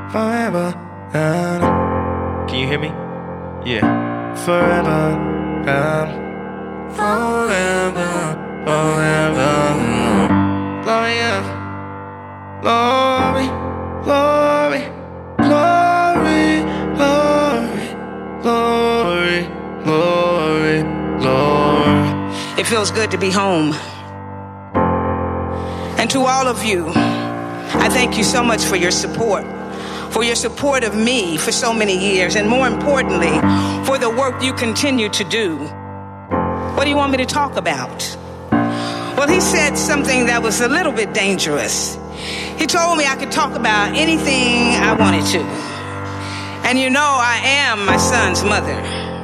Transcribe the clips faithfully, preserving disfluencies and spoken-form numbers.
forever and Can you hear me? Yeah. forever and forever, forever. Glory, glory, glory, glory, glory, glory, glory, glory. It feels good to be home. And to all of you, I thank you so much for your support, for your support of me for so many years, and more importantly, for the work you continue to do. What do you want me to talk about? Well, he said something that was a little bit dangerous. He told me I could talk about anything I wanted to. And you know, I am my son's mother.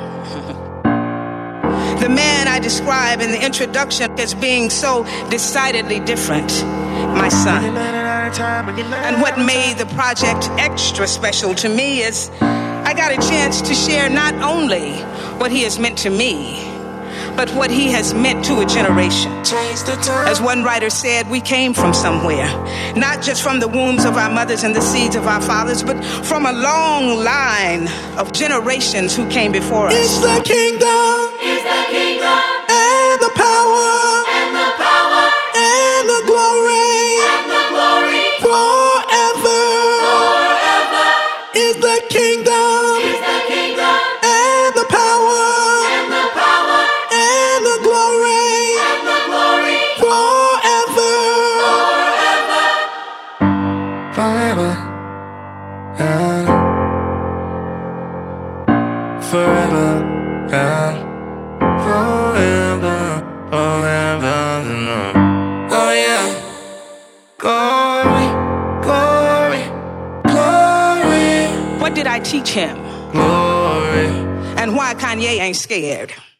The man I describe in the introduction as being so decidedly different, my son. And what made the project extra special to me is I got a chance to share not only what he has meant to me, but what he has meant to a generation. As one writer said, we came from somewhere, not just from the wombs of our mothers and the seeds of our fathers, but from a long line of generations who came before us. It's the kingdom, Is the kingdom and the power, and the power and the glory, and the glory forever. forever. Is the kingdom, Is the kingdom and the power, and the power and the glory, and the glory forever, forever. forever, and forever, and forever, forever. Oh yeah, glory, glory, glory, What did I teach him? glory. And why Kanye ain't scared?